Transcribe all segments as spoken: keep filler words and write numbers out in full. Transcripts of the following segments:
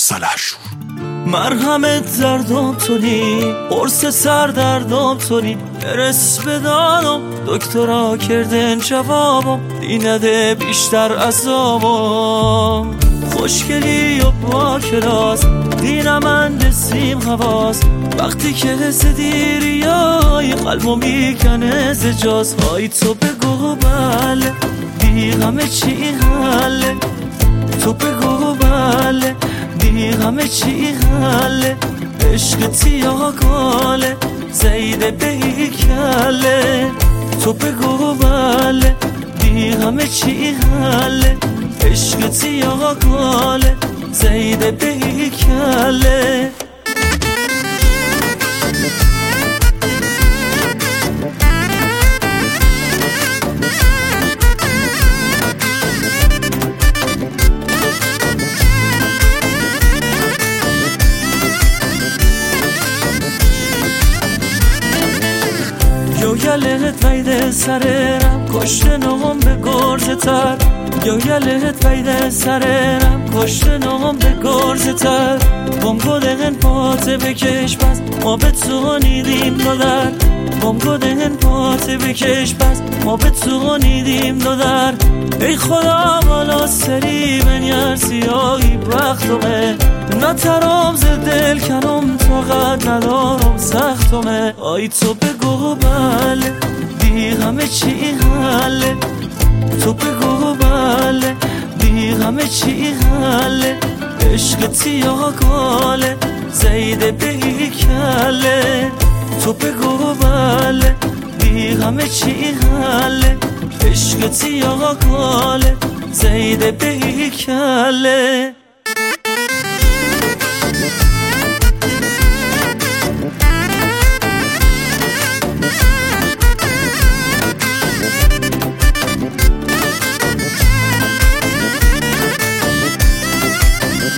سلحشور. مرهمت دردم تونی، قرص سردردم تونی، برس بدانم دکترا کردن جوابم، دینده بیشتر عذابم. خوشگلی و با کلاس دینم اندسیم حواس، وقتی که زدیری های قلبو میکنه زجاز. های تو بگو بله دی همه چی حله، تو بگو بله دی همه چی حله، عشق تیا گاله زیده بهی کله. تو بگو بله دی همه چی حله، عشق تیا گاله زیده بهی کله. یلت ویده سرم کشته نام به گرزه تر، یا یلت ویده سرم کشته نام به گرزه تر. بم گودهن پاته بکش پس ما به تو نیدیم دادر، بم گودهن پاته بکش پس ما به تو نیدیم دادر. ای خدا بالا سری من یر سیاهی بختمه، نترام ز دل کنم طاقت ندارم سختمه. آی تو بگو بله دی همه چی حله، تو بگو بله دی همه چی حله، عشق تیا گاله زیده بهی کله. تو بگو بله دی همه چی حله، عشق تیا گاله زیده بهی کله.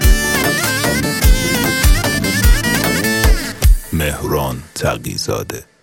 مهران تقی‌زاده.